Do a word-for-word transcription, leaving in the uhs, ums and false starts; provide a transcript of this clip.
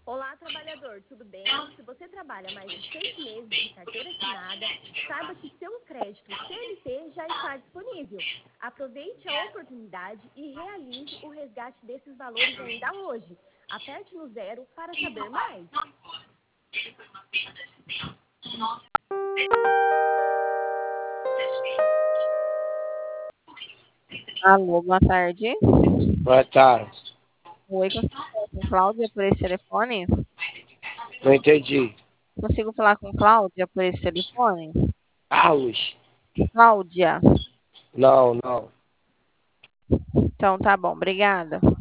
Olá, trabalhador, tudo bem? Se você trabalha mais de seis meses de carteira assinada, saiba que seu crédito C L T já está disponível. Aproveite a oportunidade e realize o resgate desses valores ainda hoje. Aperte no zero para saber mais. Alô, boa tarde. Boa tarde. Oi, consigo falar com Cláudia por esse telefone? Não entendi. Consigo falar com Cláudia por esse telefone? Carlos? Cláudia. Não, não. Então tá bom, obrigada.